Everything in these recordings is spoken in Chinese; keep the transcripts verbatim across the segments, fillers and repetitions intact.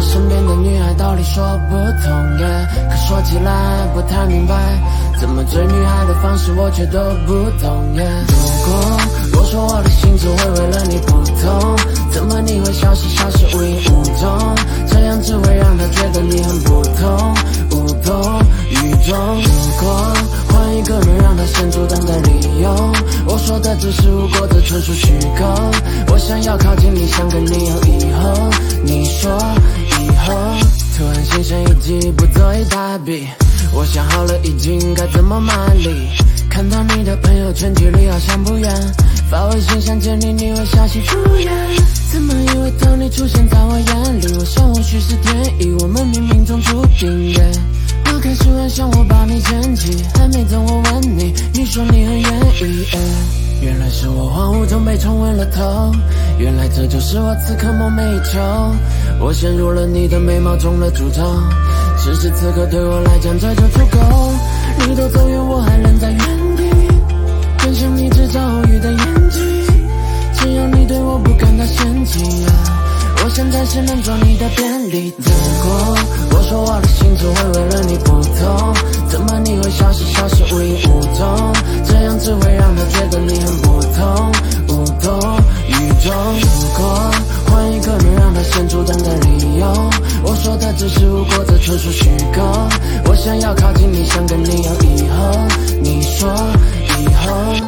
我身边的女孩道理说不通 yeah， 可说起来不太明白，怎么追女孩的方式我却都不懂 yeah。 如果我说我的心只会为了你不同，怎么你会消失消失无影无踪，这样只会让她觉得你很不同，无动于衷。如果换一个人让她先主动的理由，我说的只是无果，这纯属虚构。我想要靠近你，想跟你有以后，你说以后。突然心生一计，不做一大笔，我想好了已经该怎么卖力。看到你的朋友圈距离好像不远，发微信想见你，你会消息敷衍，怎么以为当你出现在我眼里，我想或许是天意，我们冥冥中注定 yeah。 我开始幻想我把你牵起，还没等我问你，你说你很愿意 yeah。原来是我荒芜中被冲昏了头，原来这就是我此刻梦寐以求。我陷入了你的眉毛中的诅咒，此时此刻对我来讲这就足够。你都走远，我还愣在原地，更像你制造偶遇的演技，只要你对我不感到嫌弃啊，我现在是能做你的便利。如果我说我的心只会为了你不同，怎么你会消失消失无影无踪，这样只会让他觉得你很不同，无动于衷。如果换一个人让他先主动的理由，我说的只是无果，这纯属虚构。我想要靠近你，想跟你有以后，你说以后。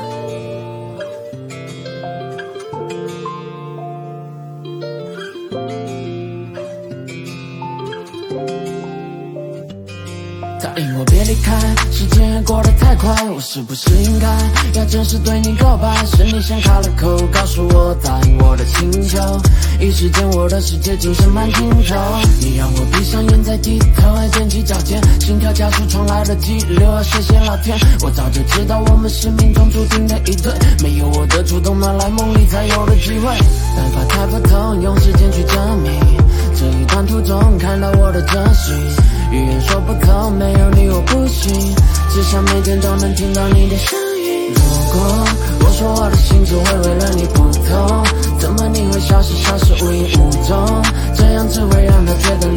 答应我别离开，时间也过得太快，我是不是应该要正式对你告白？是你先开了口，告诉我答应我的请求，一时间我的世界精神慢镜头。你让我闭上眼再低头，还踮起脚尖，心跳加速冲来的激流啊！谢谢老天，我早就知道我们是命中注定的一对，没有我的主动，哪来梦里才有的机会？办法太不同，用时间去证明，这一段途中看到我的真心，语言说不透，没有你我不行，只想每天都能听到你的声音。如果我说我的心只会为了你不同，怎么你会消失消失无影无踪，这样只会让他觉得